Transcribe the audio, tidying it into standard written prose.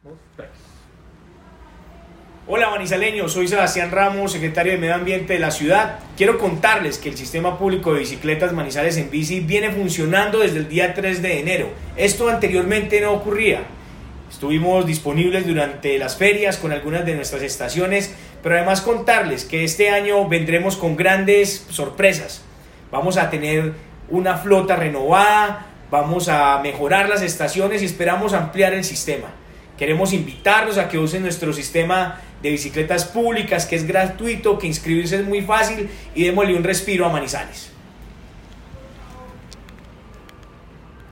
2, 3. Hola manizaleños, soy Sebastián Ramos, secretario de Medio Ambiente de la ciudad. Quiero contarles que el sistema público de bicicletas Manizales en Bici viene funcionando desde el día 3 de enero. Esto anteriormente no ocurría. Estuvimos disponibles durante las ferias con algunas de nuestras estaciones, pero además contarles que este año vendremos con grandes sorpresas. Vamos a tener una flota renovada, vamos a mejorar las estaciones y esperamos ampliar el sistema. Queremos invitarlos a que usen nuestro sistema de bicicletas públicas, que es gratuito, que inscribirse es muy fácil, y démosle un respiro a Manizales.